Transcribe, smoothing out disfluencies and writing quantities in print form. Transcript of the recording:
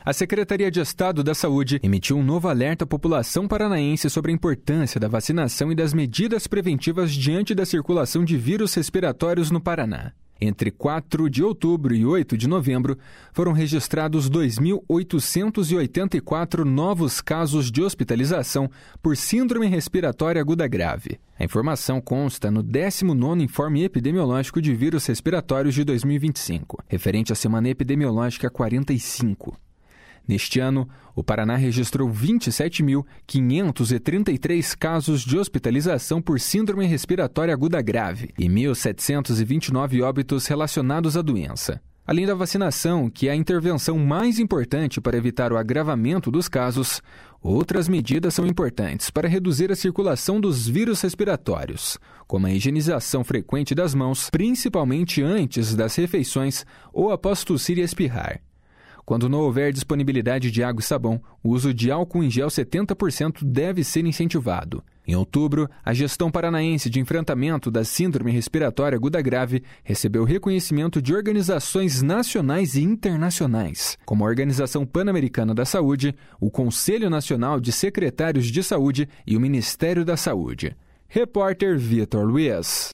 A Secretaria de Estado da Saúde emitiu um novo alerta à população paranaense sobre a importância da vacinação e das medidas preventivas diante da circulação de vírus respiratórios no Paraná. Entre 4 de outubro e 8 de novembro, foram registrados 2.884 novos casos de hospitalização por síndrome respiratória aguda grave. A informação consta no 19º Informe Epidemiológico de Vírus Respiratórios de 2025, referente à semana epidemiológica 45. Neste ano, o Paraná registrou 27.533 casos de hospitalização por síndrome respiratória aguda grave e 1.729 óbitos relacionados à doença. Além da vacinação, que é a intervenção mais importante para evitar o agravamento dos casos, outras medidas são importantes para reduzir a circulação dos vírus respiratórios, como a higienização frequente das mãos, principalmente antes das refeições ou após tossir e espirrar. Quando não houver disponibilidade de água e sabão, o uso de álcool em gel 70% deve ser incentivado. Em outubro, a Gestão Paranaense de Enfrentamento da Síndrome Respiratória Aguda Grave recebeu reconhecimento de organizações nacionais e internacionais, como a Organização Pan-Americana da Saúde, o Conselho Nacional de Secretários de Saúde e o Ministério da Saúde. Repórter Vitor Luiz.